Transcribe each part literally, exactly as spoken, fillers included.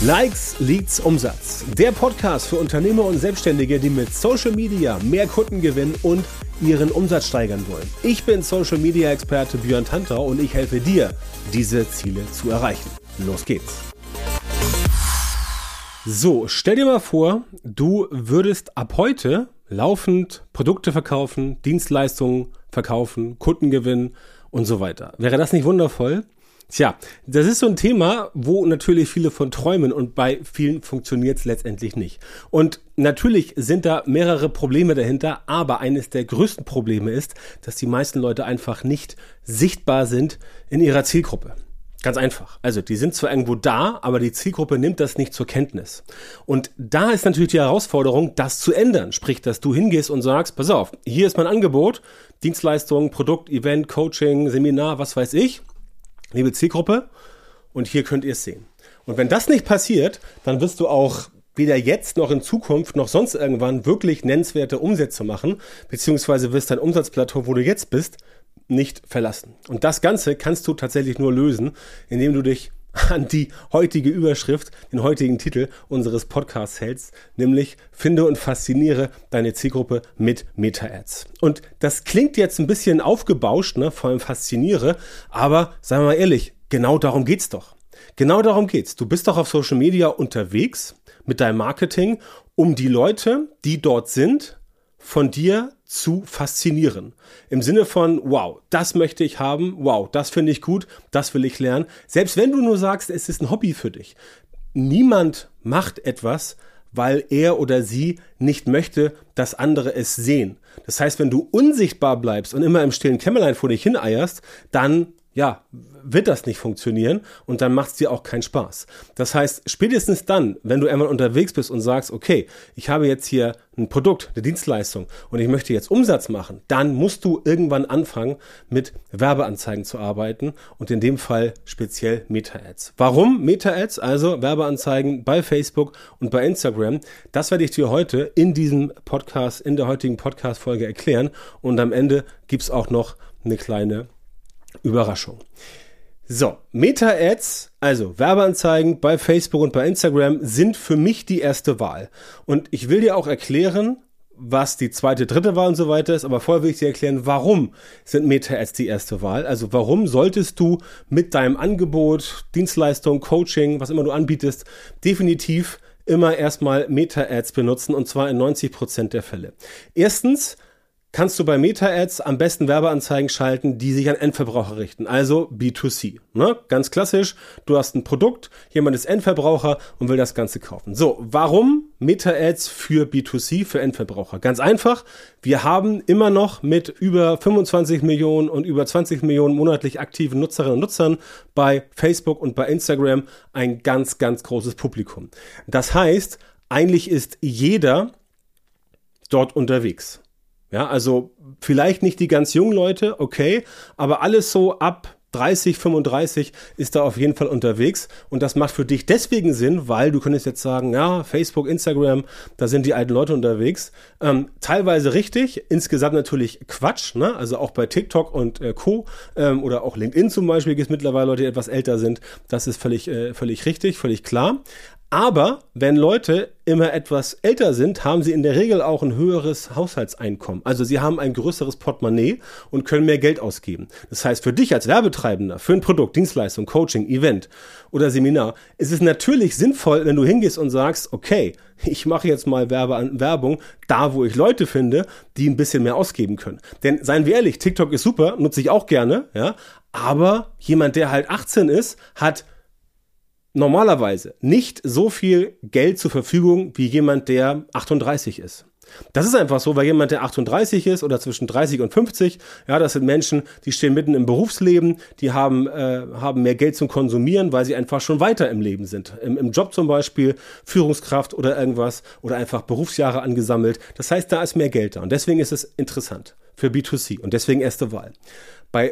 Likes, Leads, Umsatz. Der Podcast für Unternehmer und Selbstständige, die mit Social Media mehr Kunden gewinnen und ihren Umsatz steigern wollen. Ich bin Social Media Experte Björn Tantau und ich helfe dir, diese Ziele zu erreichen. Los geht's. So, stell dir mal vor, du würdest ab heute laufend Produkte verkaufen, Dienstleistungen verkaufen, Kunden gewinnen und so weiter. Wäre das nicht wundervoll? Tja, das ist so ein Thema, wo natürlich viele von träumen und bei vielen funktioniert es letztendlich nicht. Und natürlich sind da mehrere Probleme dahinter, aber eines der größten Probleme ist, dass die meisten Leute einfach nicht sichtbar sind in ihrer Zielgruppe. Ganz einfach. Also die sind zwar irgendwo da, aber die Zielgruppe nimmt das nicht zur Kenntnis. Und da ist natürlich die Herausforderung, das zu ändern. Sprich, dass du hingehst und sagst, pass auf, hier ist mein Angebot, Dienstleistung, Produkt, Event, Coaching, Seminar, was weiß ich. Liebe Zielgruppe, und hier könnt ihr es sehen. Und wenn das nicht passiert, dann wirst du auch weder jetzt noch in Zukunft noch sonst irgendwann wirklich nennenswerte Umsätze machen, beziehungsweise wirst dein Umsatzplateau, wo du jetzt bist, nicht verlassen. Und das Ganze kannst du tatsächlich nur lösen, indem du dich an die heutige Überschrift, den heutigen Titel unseres Podcasts hältst, nämlich finde und fasziniere deine Zielgruppe mit Meta-Ads. Und das klingt jetzt ein bisschen aufgebauscht, ne, vor allem fasziniere, aber sagen wir mal ehrlich, genau darum geht's doch. Genau darum geht's. Du bist doch auf Social Media unterwegs mit deinem Marketing, um die Leute, die dort sind, von dir zu faszinieren. Im Sinne von, wow, das möchte ich haben, wow, das finde ich gut, das will ich lernen. Selbst wenn du nur sagst, es ist ein Hobby für dich. Niemand macht etwas, weil er oder sie nicht möchte, dass andere es sehen. Das heißt, wenn du unsichtbar bleibst und immer im stillen Kämmerlein vor dich hineierst, dann ja, wird das nicht funktionieren und dann macht es dir auch keinen Spaß. Das heißt, spätestens dann, wenn du einmal unterwegs bist und sagst, okay, ich habe jetzt hier ein Produkt, eine Dienstleistung und ich möchte jetzt Umsatz machen, dann musst du irgendwann anfangen, mit Werbeanzeigen zu arbeiten und in dem Fall speziell Meta-Ads. Warum Meta-Ads, also Werbeanzeigen bei Facebook und bei Instagram? Das werde ich dir heute in diesem Podcast, in der heutigen Podcast-Folge erklären und am Ende gibt es auch noch eine kleine Überraschung. So, Meta-Ads, also Werbeanzeigen bei Facebook und bei Instagram sind für mich die erste Wahl. Und ich will dir auch erklären, was die zweite, dritte Wahl und so weiter ist, aber vorher will ich dir erklären, warum sind Meta-Ads die erste Wahl? Also warum solltest du mit deinem Angebot, Dienstleistung, Coaching, was immer du anbietest, definitiv immer erstmal Meta-Ads benutzen und zwar in neunzig Prozent der Fälle. Erstens, kannst du bei Meta-Ads am besten Werbeanzeigen schalten, die sich an Endverbraucher richten, also B zwei C. Ne? Ganz klassisch, du hast ein Produkt, jemand ist Endverbraucher und will das Ganze kaufen. So, warum Meta-Ads für B zwei C, für Endverbraucher? Ganz einfach, wir haben immer noch mit über fünfundzwanzig Millionen und über zwanzig Millionen monatlich aktiven Nutzerinnen und Nutzern bei Facebook und bei Instagram ein ganz, ganz großes Publikum. Das heißt, eigentlich ist jeder dort unterwegs. Ja, also vielleicht nicht die ganz jungen Leute, okay, aber alles so ab dreißig, fünfunddreißig ist da auf jeden Fall unterwegs und das macht für dich deswegen Sinn, weil du könntest jetzt sagen, ja, Facebook, Instagram, da sind die alten Leute unterwegs. Ähm, teilweise richtig, insgesamt natürlich Quatsch, ne? Also auch bei TikTok und äh, Co. Ähm, oder auch LinkedIn zum Beispiel gibt es mittlerweile Leute, die etwas älter sind. Das ist völlig, äh, völlig richtig, völlig klar. Aber wenn Leute immer etwas älter sind, haben sie in der Regel auch ein höheres Haushaltseinkommen. Also sie haben ein größeres Portemonnaie und können mehr Geld ausgeben. Das heißt, für dich als Werbetreibender, für ein Produkt, Dienstleistung, Coaching, Event oder Seminar, ist es natürlich sinnvoll, wenn du hingehst und sagst, okay, ich mache jetzt mal Werbe Werbung da, wo ich Leute finde, die ein bisschen mehr ausgeben können. Denn seien wir ehrlich, TikTok ist super, nutze ich auch gerne, ja. Aber jemand, der halt achtzehn ist, hat normalerweise nicht so viel Geld zur Verfügung wie jemand, der achtunddreißig ist. Das ist einfach so, weil jemand, der achtunddreißig ist oder zwischen dreißig und fünfzig, ja, das sind Menschen, die stehen mitten im Berufsleben, die haben äh, haben mehr Geld zum Konsumieren, weil sie einfach schon weiter im Leben sind. Im, im Job zum Beispiel, Führungskraft oder irgendwas oder einfach Berufsjahre angesammelt. Das heißt, da ist mehr Geld da und deswegen ist es interessant für B zwei C und deswegen erste Wahl. Bei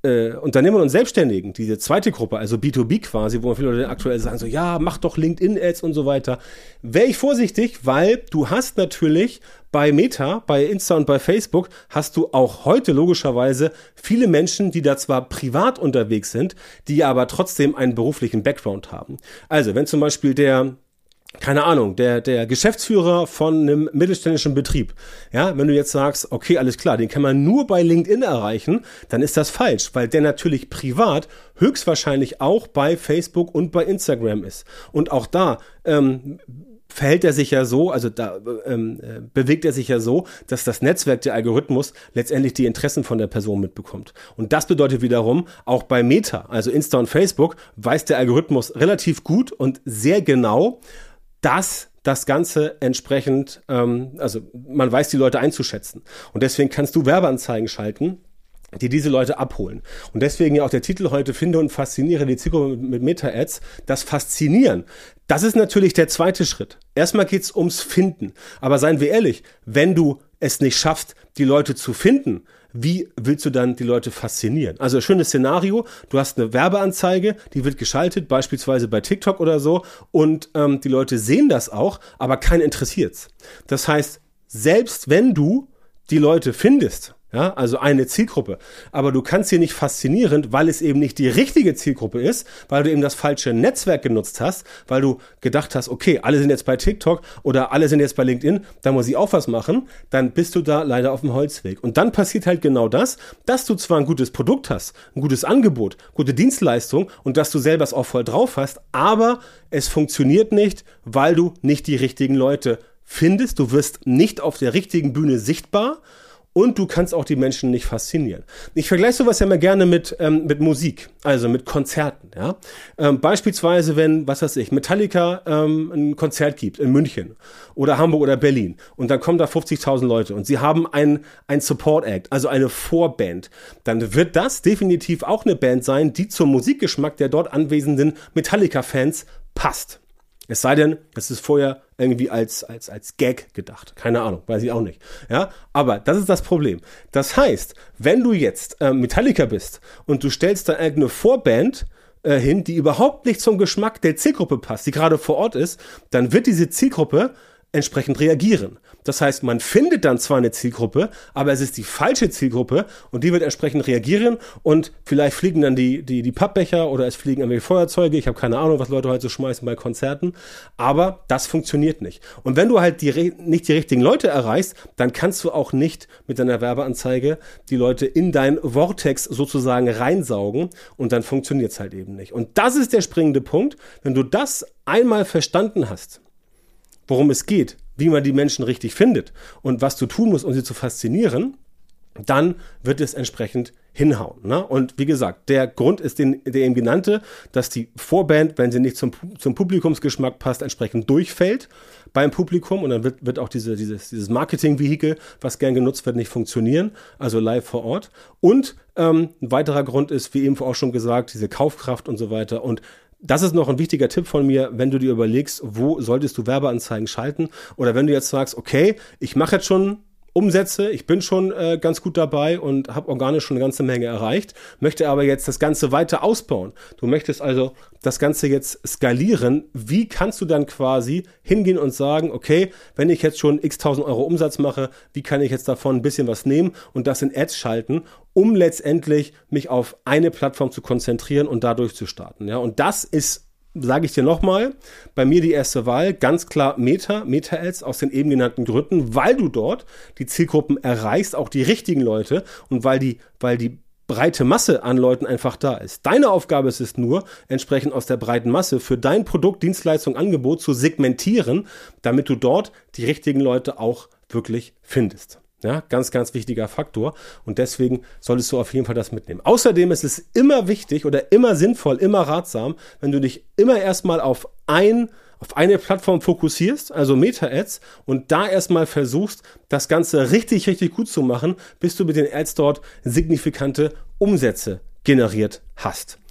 äh, Unternehmern und Selbstständigen, diese zweite Gruppe, also B zwei B quasi, wo viele Leute aktuell sagen so, ja, mach doch LinkedIn-Ads und so weiter, wäre ich vorsichtig, weil du hast natürlich bei Meta, bei Insta und bei Facebook hast du auch heute logischerweise viele Menschen, die da zwar privat unterwegs sind, die aber trotzdem einen beruflichen Background haben. Also wenn zum Beispiel der keine Ahnung, der der Geschäftsführer von einem mittelständischen Betrieb, ja, wenn du jetzt sagst, okay, alles klar, den kann man nur bei LinkedIn erreichen, dann ist das falsch, weil der natürlich privat höchstwahrscheinlich auch bei Facebook und bei Instagram ist. Und auch da ähm, verhält er sich ja so, also da ähm, bewegt er sich ja so, dass das Netzwerk, der Algorithmus, letztendlich die Interessen von der Person mitbekommt. Und das bedeutet wiederum, auch bei Meta, also Insta und Facebook, weiß der Algorithmus relativ gut und sehr genau, dass das Ganze entsprechend, ähm, also man weiß, die Leute einzuschätzen. Und deswegen kannst du Werbeanzeigen schalten, die diese Leute abholen. Und deswegen ja auch der Titel heute, finde und fasziniere die Zielgruppe mit Meta-Ads. Das Faszinieren, das ist natürlich der zweite Schritt. Erstmal geht's ums Finden. Aber seien wir ehrlich, wenn du es nicht schaffst, die Leute zu finden, wie willst du dann die Leute faszinieren? Also schönes Szenario, du hast eine Werbeanzeige, die wird geschaltet, beispielsweise bei TikTok oder so, und ähm, die Leute sehen das auch, aber keinen interessiert's. Das heißt, selbst wenn du die Leute findest, ja, also eine Zielgruppe, aber du kannst sie nicht faszinieren, weil es eben nicht die richtige Zielgruppe ist, weil du eben das falsche Netzwerk genutzt hast, weil du gedacht hast, okay, alle sind jetzt bei TikTok oder alle sind jetzt bei LinkedIn, da muss ich auch was machen, dann bist du da leider auf dem Holzweg. Und dann passiert halt genau das, dass du zwar ein gutes Produkt hast, ein gutes Angebot, gute Dienstleistung und dass du selber es auch voll drauf hast, aber es funktioniert nicht, weil du nicht die richtigen Leute findest, du wirst nicht auf der richtigen Bühne sichtbar. Und du kannst auch die Menschen nicht faszinieren. Ich vergleiche sowas ja immer gerne mit ähm, mit Musik, also mit Konzerten. Ja, ähm, beispielsweise wenn, was weiß ich, Metallica ähm, ein Konzert gibt in München oder Hamburg oder Berlin und dann kommen da fünfzigtausend Leute und sie haben ein ein Support Act, also eine Vorband, dann wird das definitiv auch eine Band sein, die zum Musikgeschmack der dort anwesenden Metallica-Fans passt. Es sei denn, es ist vorher irgendwie als, als, als Gag gedacht. Keine Ahnung, weiß ich auch nicht. Ja, aber das ist das Problem. Das heißt, wenn du jetzt äh, Metallica bist und du stellst da irgendeine Vorband äh, hin, die überhaupt nicht zum Geschmack der Zielgruppe passt, die gerade vor Ort ist, dann wird diese Zielgruppe entsprechend reagieren. Das heißt, man findet dann zwar eine Zielgruppe, aber es ist die falsche Zielgruppe und die wird entsprechend reagieren und vielleicht fliegen dann die die die Pappbecher oder es fliegen irgendwelche Feuerzeuge. Ich habe keine Ahnung, was Leute heute so schmeißen bei Konzerten, aber das funktioniert nicht. Und wenn du halt die nicht die richtigen Leute erreichst, dann kannst du auch nicht mit deiner Werbeanzeige die Leute in dein Vortex sozusagen reinsaugen und dann funktioniert es halt eben nicht. Und das ist der springende Punkt. Wenn du das einmal verstanden hast, worum es geht, wie man die Menschen richtig findet und was du tun musst, um sie zu faszinieren, dann wird es entsprechend hinhauen. Ne? Und wie gesagt, der Grund ist den, der eben genannte, dass die Vorband, wenn sie nicht zum, zum Publikumsgeschmack passt, entsprechend durchfällt beim Publikum und dann wird, wird auch diese, dieses, dieses Marketing-Vehikel, was gern genutzt wird, nicht funktionieren, also live vor Ort. Und ähm, ein weiterer Grund ist, wie eben auch schon gesagt, diese Kaufkraft und so weiter. Und das ist noch ein wichtiger Tipp von mir, wenn du dir überlegst, wo solltest du Werbeanzeigen schalten oder wenn du jetzt sagst, okay, ich mache jetzt schon Umsätze, ich bin schon äh, ganz gut dabei und habe organisch schon eine ganze Menge erreicht, möchte aber jetzt das Ganze weiter ausbauen. Du möchtest also das Ganze jetzt skalieren. Wie kannst du dann quasi hingehen und sagen, okay, wenn ich jetzt schon x tausend Euro Umsatz mache, wie kann ich jetzt davon ein bisschen was nehmen und das in Ads schalten, um letztendlich mich auf eine Plattform zu konzentrieren und dadurch zu starten. Ja, und das ist, sage ich dir nochmal, bei mir die erste Wahl, ganz klar Meta, Meta-Ads aus den eben genannten Gründen, weil du dort die Zielgruppen erreichst, auch die richtigen Leute und weil die, weil die breite Masse an Leuten einfach da ist. Deine Aufgabe ist es nur, entsprechend aus der breiten Masse für dein Produkt, Dienstleistung, Angebot zu segmentieren, damit du dort die richtigen Leute auch wirklich findest. Ja, ganz, ganz wichtiger Faktor und deswegen solltest du auf jeden Fall das mitnehmen. Außerdem ist es immer wichtig oder immer sinnvoll, immer ratsam, wenn du dich immer erstmal auf ein, auf eine Plattform fokussierst, also Meta-Ads und da erstmal versuchst, das Ganze richtig, richtig gut zu machen, bis du mit den Ads dort signifikante Umsätze generiert hast.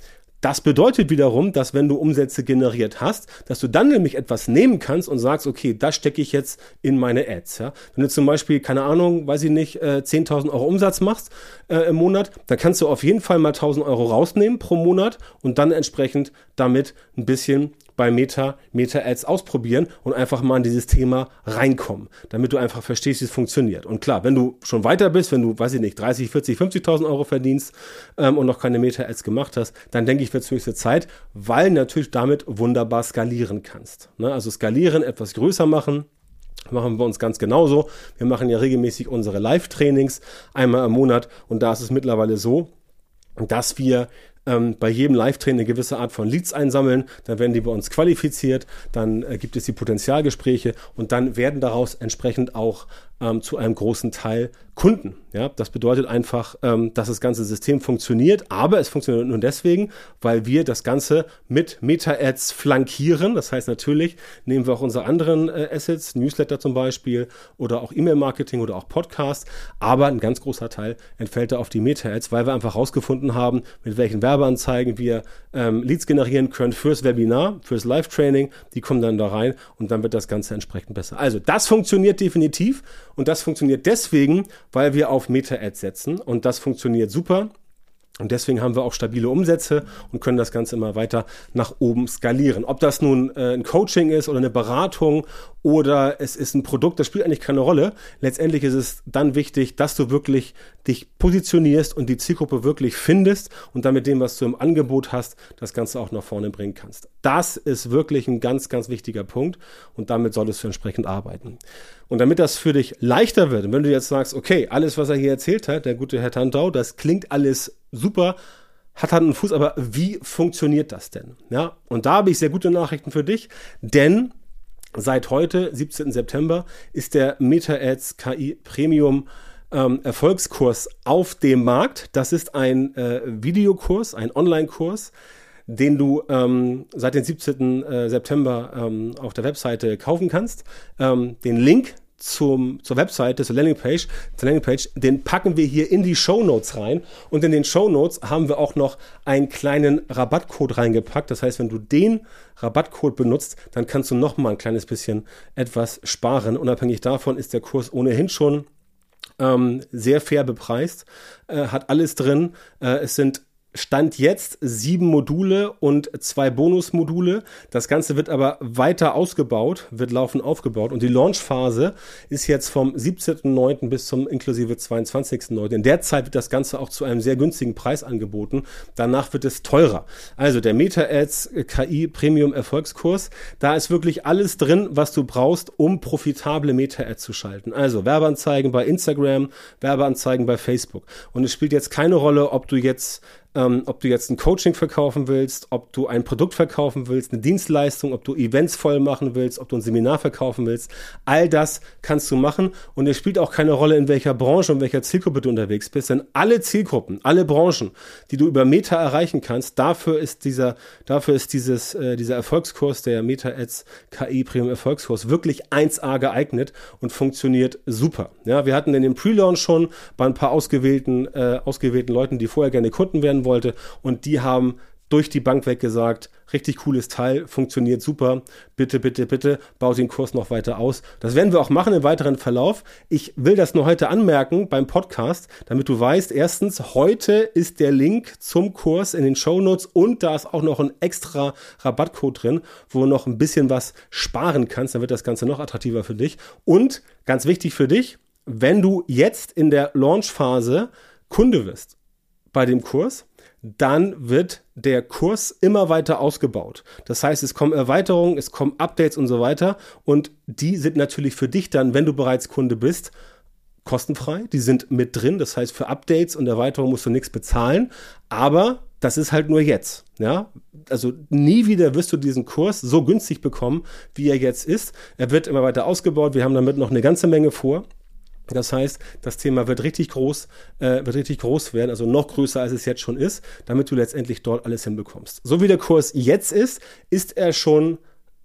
Das bedeutet wiederum, dass wenn du Umsätze generiert hast, dass du dann nämlich etwas nehmen kannst und sagst, okay, das stecke ich jetzt in meine Ads. Ja? Wenn du zum Beispiel, keine Ahnung, weiß ich nicht, äh, zehntausend Euro Umsatz machst äh, im Monat, dann kannst du auf jeden Fall mal tausend Euro rausnehmen pro Monat und dann entsprechend damit ein bisschen bei Meta, Meta-Ads ausprobieren und einfach mal in dieses Thema reinkommen, damit du einfach verstehst, wie es funktioniert. Und klar, wenn du schon weiter bist, wenn du, weiß ich nicht, dreißig, vierzig, fünfzigtausend Euro verdienst ähm, und noch keine Meta-Ads gemacht hast, dann denke ich, wird es höchste Zeit, weil natürlich damit wunderbar skalieren kannst. Ne? Also skalieren, etwas größer machen, machen wir uns ganz genauso. Wir machen ja regelmäßig unsere Live-Trainings einmal im Monat und da ist es mittlerweile so, dass wir ähm, bei jedem Live-Training eine gewisse Art von Leads einsammeln, dann werden die bei uns qualifiziert, dann äh, gibt es die Potenzialgespräche und dann werden daraus entsprechend auch ähm, zu einem großen Teil Kunden. Ja, das bedeutet einfach, ähm, dass das ganze System funktioniert, aber es funktioniert nur deswegen, weil wir das Ganze mit Meta-Ads flankieren. Das heißt, natürlich nehmen wir auch unsere anderen äh, Assets, Newsletter zum Beispiel oder auch E-Mail-Marketing oder auch Podcast, aber ein ganz großer Teil entfällt da auf die Meta-Ads, weil wir einfach herausgefunden haben, mit welchen Werbeanzeigen wir ähm, Leads generieren können fürs Webinar, fürs Live-Training. Die kommen dann da rein und dann wird das Ganze entsprechend besser. Also das funktioniert definitiv und das funktioniert deswegen, weil wir auf Meta-Ads setzen und das funktioniert super. Und deswegen haben wir auch stabile Umsätze und können das Ganze immer weiter nach oben skalieren. Ob das nun äh, ein Coaching ist oder eine Beratung oder es ist ein Produkt, das spielt eigentlich keine Rolle. Letztendlich ist es dann wichtig, dass du wirklich dich positionierst und die Zielgruppe wirklich findest und dann mit dem, was du im Angebot hast, das Ganze auch nach vorne bringen kannst. Das ist wirklich ein ganz, ganz wichtiger Punkt und damit solltest du entsprechend arbeiten. Und damit das für dich leichter wird, und wenn du jetzt sagst, okay, alles, was er hier erzählt hat, der gute Herr Tantau, das klingt alles super, hat Hand und Fuß, aber wie funktioniert das denn? Ja, und da habe ich sehr gute Nachrichten für dich, denn seit heute, siebzehnten September, ist der Meta-Ads K I Premium ähm, Erfolgskurs auf dem Markt. Das ist ein äh, Videokurs, ein Online-Kurs, den du ähm, seit dem siebzehnten September ähm, auf der Webseite kaufen kannst. Ähm, den Link zum, zur Webseite, zur Landingpage, zur Landingpage, den packen wir hier in die Shownotes rein. Und in den Shownotes haben wir auch noch einen kleinen Rabattcode reingepackt. Das heißt, wenn du den Rabattcode benutzt, dann kannst du noch mal ein kleines bisschen etwas sparen. Unabhängig davon ist der Kurs ohnehin schon ähm, sehr fair bepreist, äh, hat alles drin. Äh, es sind Stand jetzt sieben Module und zwei Bonusmodule. Das Ganze wird aber weiter ausgebaut, wird laufend aufgebaut. Und die Launchphase ist jetzt vom siebzehnten neunten bis zum inklusive zweiundzwanzigsten neunten In der Zeit wird das Ganze auch zu einem sehr günstigen Preis angeboten. Danach wird es teurer. Also der Meta-Ads K I Premium Erfolgskurs, da ist wirklich alles drin, was du brauchst, um profitable Meta-Ads zu schalten. Also Werbeanzeigen bei Instagram, Werbeanzeigen bei Facebook. Und es spielt jetzt keine Rolle, ob du jetzt Ähm, ob du jetzt ein Coaching verkaufen willst, ob du ein Produkt verkaufen willst, eine Dienstleistung, ob du Events voll machen willst, ob du ein Seminar verkaufen willst. All das kannst du machen und es spielt auch keine Rolle, in welcher Branche und welcher Zielgruppe du unterwegs bist, denn alle Zielgruppen, alle Branchen, die du über Meta erreichen kannst, dafür ist dieser, dafür ist dieses, äh, dieser Erfolgskurs, der Meta-Ads K I Premium Erfolgskurs wirklich eins A geeignet und funktioniert super. Ja, wir hatten in dem Pre-Launch schon bei ein paar ausgewählten, äh, ausgewählten Leuten, die vorher gerne Kunden werden wollte und die haben durch die Bank weg gesagt, richtig cooles Teil, funktioniert super, bitte, bitte, bitte, bau den Kurs noch weiter aus. Das werden wir auch machen im weiteren Verlauf. Ich will das nur heute anmerken beim Podcast, damit du weißt, erstens, heute ist der Link zum Kurs in den Shownotes und da ist auch noch ein extra Rabattcode drin, wo du noch ein bisschen was sparen kannst, dann wird das Ganze noch attraktiver für dich. Und ganz wichtig für dich, wenn du jetzt in der Launchphase Kunde wirst bei dem Kurs, dann wird der Kurs immer weiter ausgebaut. Das heißt, es kommen Erweiterungen, es kommen Updates und so weiter und die sind natürlich für dich dann, wenn du bereits Kunde bist, kostenfrei. Die sind mit drin, das heißt, für Updates und Erweiterungen musst du nichts bezahlen, aber das ist halt nur jetzt. Ja? Also nie wieder wirst du diesen Kurs so günstig bekommen, wie er jetzt ist. Er wird immer weiter ausgebaut, wir haben damit noch eine ganze Menge vor. Das heißt, das Thema wird richtig groß, äh, wird richtig groß werden, also noch größer, als es jetzt schon ist, damit du letztendlich dort alles hinbekommst. So wie der Kurs jetzt ist, ist er schon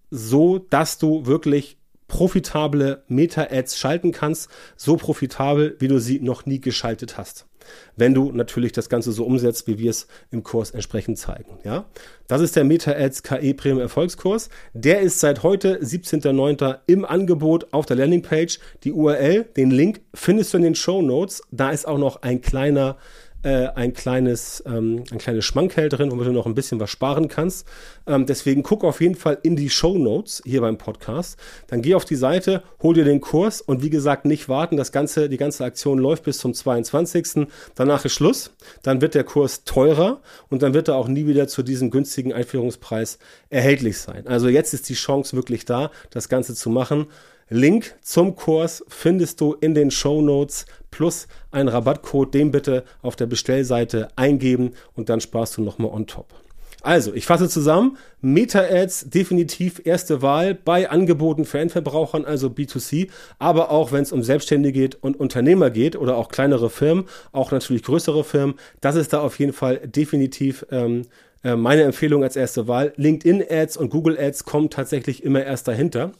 so, dass du wirklich profitable Meta-Ads schalten kannst, so profitabel, wie du sie noch nie geschaltet hast. wenn du natürlich das Ganze so umsetzt, wie wir es im Kurs entsprechend zeigen. Ja? Das ist der Meta-Ads K I Premium Erfolgskurs. Der ist seit heute, siebzehnter neunter im Angebot auf der Landingpage. Die U R L, den Link findest du in den Shownotes. Da ist auch noch ein kleiner Äh, ein kleines ähm, ein kleines Schmankerl drin, womit du noch ein bisschen was sparen kannst. Ähm, deswegen guck auf jeden Fall in die Shownotes hier beim Podcast. Dann geh auf die Seite, hol dir den Kurs und wie gesagt, nicht warten. Das ganze, die ganze Aktion läuft bis zum zweiundzwanzigsten Danach ist Schluss. Dann wird der Kurs teurer und dann wird er auch nie wieder zu diesem günstigen Einführungspreis erhältlich sein. Also jetzt ist die Chance wirklich da, das Ganze zu machen. Link zum Kurs findest du in den Shownotes plus einen Rabattcode, den bitte auf der Bestellseite eingeben und dann sparst du nochmal on top. Also, ich fasse zusammen, Meta-Ads definitiv erste Wahl bei Angeboten für Endverbrauchern, also B zwei C, aber auch wenn es um Selbstständige geht und Unternehmer geht oder auch kleinere Firmen, auch natürlich größere Firmen, das ist da auf jeden Fall definitiv ähm, äh, meine Empfehlung als erste Wahl. LinkedIn-Ads und Google-Ads kommen tatsächlich immer erst dahinter.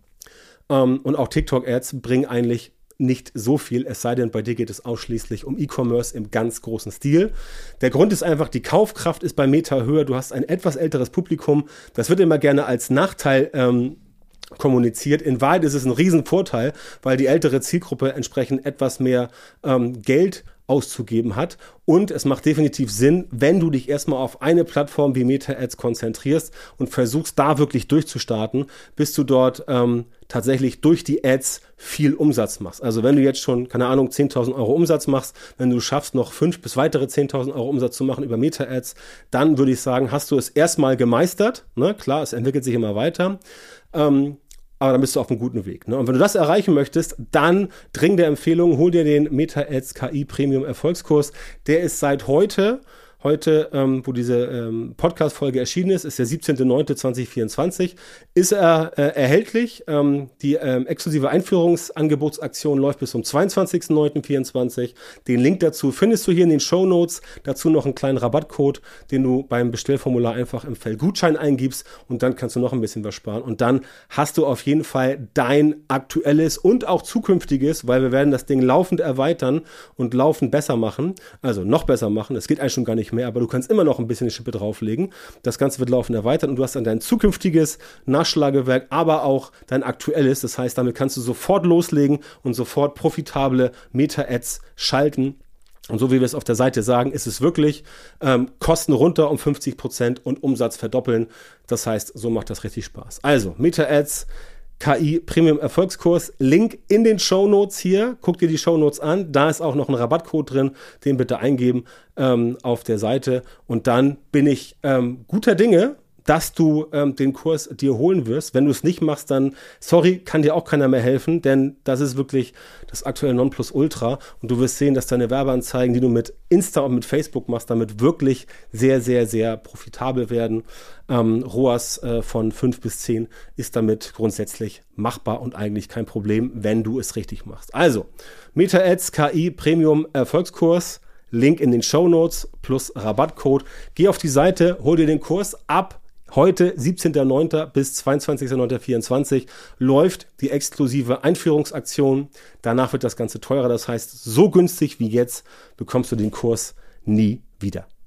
Um, und auch TikTok-Ads bringen eigentlich nicht so viel, es sei denn, bei dir geht es ausschließlich um E-Commerce im ganz großen Stil. Der Grund ist einfach, die Kaufkraft ist bei Meta höher, du hast ein etwas älteres Publikum, das wird immer gerne als Nachteil ähm, kommuniziert. In Wahrheit ist es ein Riesenvorteil, weil die ältere Zielgruppe entsprechend etwas mehr ähm, Geld auszugeben hat und es macht definitiv Sinn, wenn du dich erstmal auf eine Plattform wie Meta-Ads konzentrierst und versuchst, da wirklich durchzustarten, bis du dort ähm, tatsächlich durch die Ads viel Umsatz machst. Also wenn du jetzt schon, keine Ahnung, zehntausend Euro Umsatz machst, wenn du schaffst, noch fünf bis weitere zehntausend Euro Umsatz zu machen über Meta-Ads, dann würde ich sagen, hast du es erstmal gemeistert. Ne? Klar, es entwickelt sich immer weiter. Ähm, aber dann bist du auf einem guten Weg. Ne? Und wenn du das erreichen möchtest, dann dringende Empfehlung, hol dir den Meta-Ads K I Premium Erfolgskurs. Der ist seit heute, heute, ähm, wo diese ähm, Podcast-Folge erschienen ist, ist der siebzehnter neunter zweitausendvierundzwanzig, ist er äh, erhältlich. Ähm, die ähm, exklusive Einführungsangebotsaktion läuft bis zum zweiundzwanzigster neunter vierundzwanzig. Den Link dazu findest du hier in den Shownotes. Dazu noch einen kleinen Rabattcode, den du beim Bestellformular einfach im Feld Gutschein eingibst und dann kannst du noch ein bisschen was sparen. Und dann hast du auf jeden Fall dein aktuelles und auch zukünftiges, weil wir werden das Ding laufend erweitern und laufend besser machen, also noch besser machen. Es geht eigentlich schon gar nicht mehr, aber du kannst immer noch ein bisschen eine Schippe drauflegen. Das Ganze wird laufend erweitert und du hast dann dein zukünftiges Nachschlagewerk, aber auch dein aktuelles. Das heißt, damit kannst du sofort loslegen und sofort profitable Meta-Ads schalten. Und so wie wir es auf der Seite sagen, ist es wirklich ähm, Kosten runter um fünfzig Prozent und Umsatz verdoppeln. Das heißt, so macht das richtig Spaß. Also, Meta-Ads K I Premium Erfolgskurs, Link in den Shownotes hier. Guck dir die Shownotes an, da ist auch noch ein Rabattcode drin, den bitte eingeben ähm, auf der Seite und dann bin ich ähm, guter Dinge, dass du ähm, den Kurs dir holen wirst. Wenn du es nicht machst, dann, sorry, kann dir auch keiner mehr helfen, denn das ist wirklich das aktuelle Nonplusultra und du wirst sehen, dass deine Werbeanzeigen, die du mit Insta und mit Facebook machst, damit wirklich sehr, sehr, sehr profitabel werden. Ähm, R O A S äh, von fünf bis zehn ist damit grundsätzlich machbar und eigentlich kein Problem, wenn du es richtig machst. Also, Meta-Ads K I Premium Erfolgskurs, Link in den Shownotes plus Rabattcode. Geh auf die Seite, hol dir den Kurs ab. Heute, siebzehnter neunter bis zweiundzwanzigster neunter vierundzwanzig, läuft die exklusive Einführungsaktion. Danach wird das Ganze teurer. Das heißt, so günstig wie jetzt bekommst du den Kurs nie wieder.